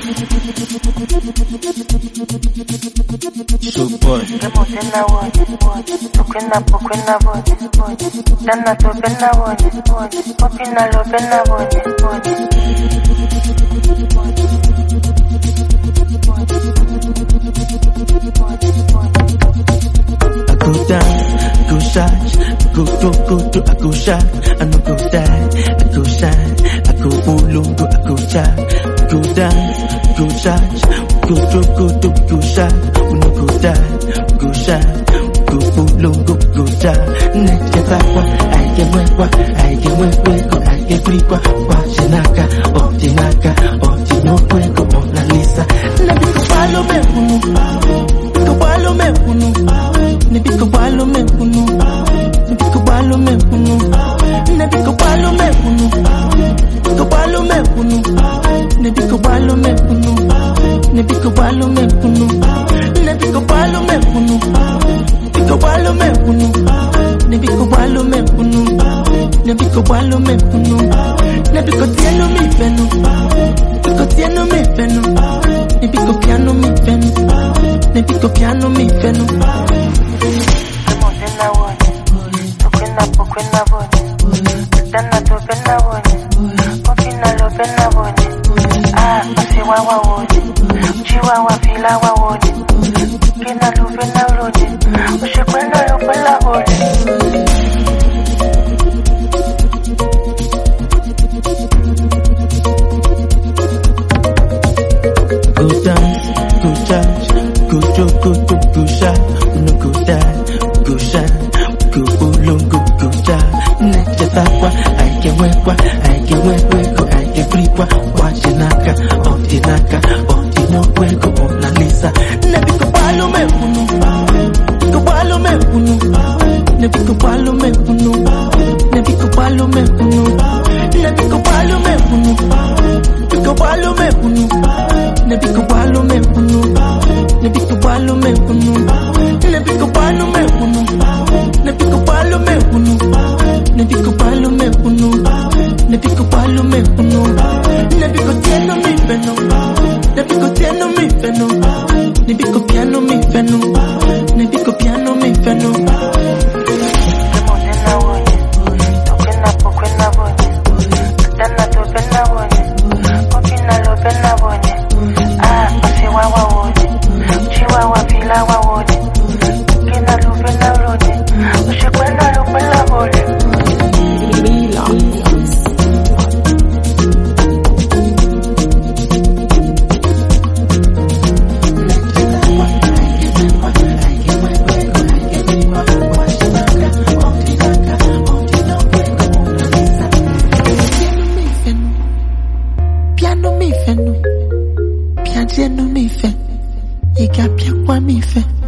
So boy. I go down, go shine, I go shine, I no go die, I go shine, I go ulungu, I go shine, go dance, go shine, go shine, I no go die, go shine, go ulungu, go shine. Next get back one, I get wet, I get free, watch naka, optinaka, optino puego, Mona Lisa. Nebi ko palo me unu, ko palo me unu, nebi ko palo me unu, nebi ko palo me unu, nebi ko palo me unu, ko palo me unu, nebi ko palo me unu, nebi ko palo me unu, nebi ko palo me unu, nebi ko palo me unu, nebi ko palo me unu, nebi ko palo me unu, nebi ko tieno mi fenu, nebi ko tieno mi fenu, nebi ko piano mi fenu, nebi ko piano mi fenu. Go dance, go charge, go joke, go shine, no go die, go shine, go ulungu, go shine. Next takwa, I get wet, I get free, watch naka, optino puego, Mona Lisa. Nebi ko palo me unu, ko palo me unu, nebi ko palo me unu, nebi ko palo me unu, nebi ko palo me unu, ko palo me unu, nebi ko palo me unu, nebi ko palo me unu, nebi ko palo me unu, nebi ko palo me unu, nebi ko palo me unu, nebi ko palo me unu, nebi ko tieno mi fenu, nebi ko tieno mi fenu, nebi ko piano mi fenu, nebi ko piano mi fenu. Piano mi fe, piano mi fe,